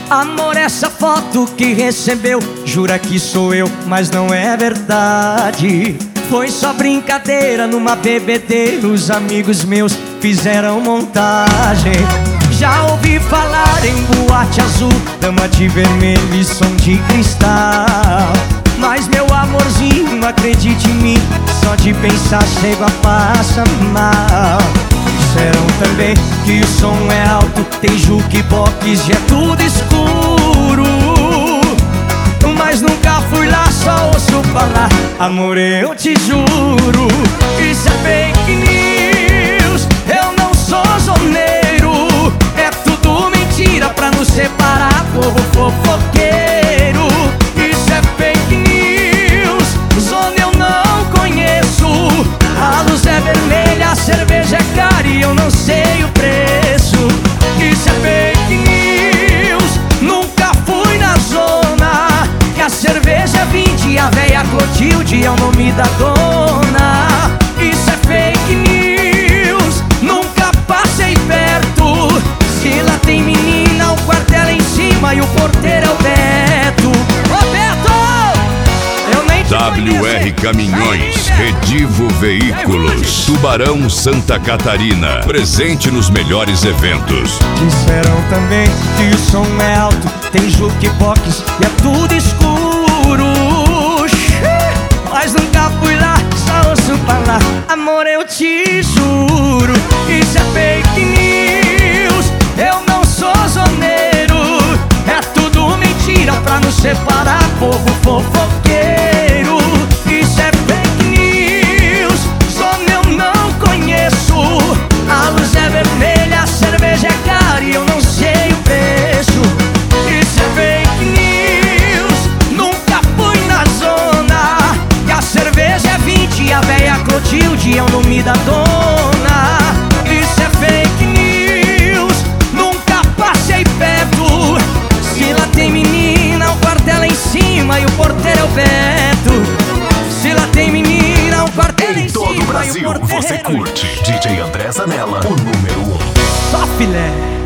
Amor, essa foto que recebeu, jura que sou eu, mas não é verdade. Foi só brincadeira numa bebedeira, os amigos meus fizeram montagem. Já ouvi falar em boate azul, dama de vermelho e som de cristal. Mas meu amorzinho, acredite em mim, só de pensar chego a passar mal. Disseram também que o som é alto, tem jukebox e é tudo escuro. Mas nunca fui lá, só ouço falar. Amor, eu te juro, isso é fake news. Eu não sou zoneiro, é tudo mentira pra nos separar, povo fofoqueiro. Isso é fake news, zona eu não conheço. A luz é vermelha, a cerveja é cara e eu não sei o preço. Isso é fake news, nunca fui na zona. Que a cerveja é 20 e a véia Clotilde é o nome da dona. Isso é fake news, nunca passei perto. Se lá tem menina, o quartel é em cima e o porteiro é o Beto. Ô Beto! Eu nem te WR Caminhões, Redivo Veículos, Tubarão, Santa Catarina. Presente nos melhores eventos. Disseram também que o som é alto, tem jukebox e é tudo escuro. Mas nunca fui lá, só ouço falar. Amor, eu te juro, isso é fake news. Eu não sou zoneiro, é tudo mentira pra nos separar, povo fofoqueiro. Isso é fake news, zona eu não conheço. A luz é vermelha, a cerveja é cara e eu não sei o preço. Isso é fake news, nunca fui na zona. Que a cerveja é 20 e a véia Clotilde é o nome da dona. Isso é fake news, nunca passei perto. Se lá tem menina, o quartel é em cima e o porteiro é o Beto. Se lá tem menina, o quartel é em cima todo o Brasil, e o porteiro você curte DJ André Zanella, o número 1. Só filé.